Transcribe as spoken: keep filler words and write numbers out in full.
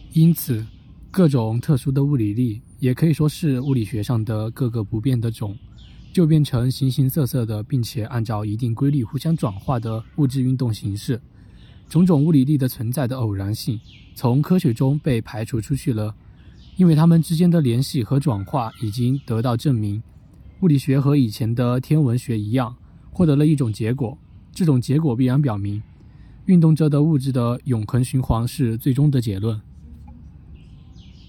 因此，各种特殊的物理力，也可以说是物理学上的各个不变的种，就变成形形色色的，并且按照一定规律互相转化的物质运动形式。种种物理力的存在的偶然性，从科学中被排除出去了，因为它们之间的联系和转化已经得到证明。物理学和以前的天文学一样，获得了一种结果，这种结果必然表明，运动着的物质的永恒循环是最终的结论。